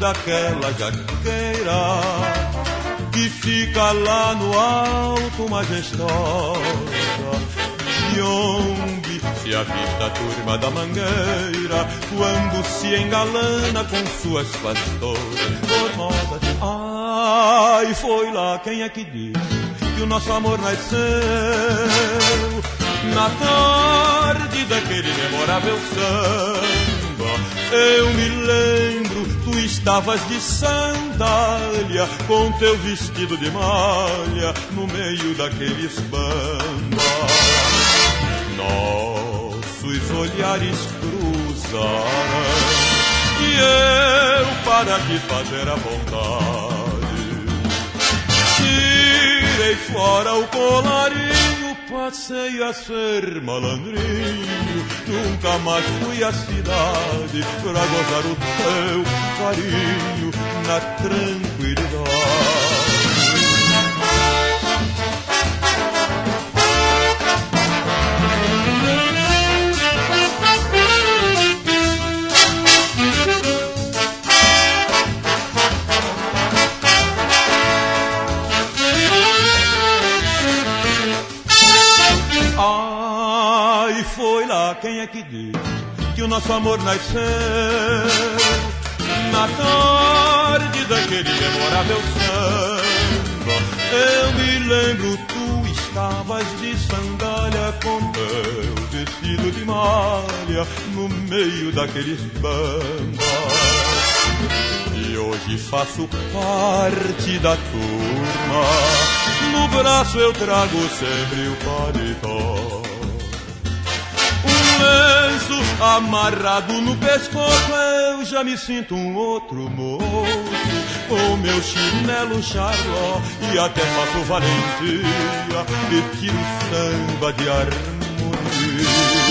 daquela jaqueira que fica lá no alto majestosa, de onde se avista a turma da Mangueira quando se engalana com suas pastoras formosas. Ai, foi lá, quem é que diz que o nosso amor nasceu na tarde daquele memorável samba? Eu me lembro, tu estavas de sandália com teu vestido de malha no meio daqueles bambas. Nossos olhares cruzaram e eu, para te fazer a vontade, tirei fora o colarinho, passei a ser malandrinho. Nunca mais fui à cidade pra gozar o teu carinho na tranquilidade. Ai, foi lá, quem é que diz que o nosso amor nasceu na tarde daquele memorável samba? Eu me lembro, tu estavas de sandália com teu vestido de malha no meio daqueles bambas. E hoje faço parte da turma, no braço eu trago sempre o paletó. Um lenço amarrado no pescoço, eu já me sinto um outro moço, com meu chinelo charló e até faço valentia e tiro samba de harmonia.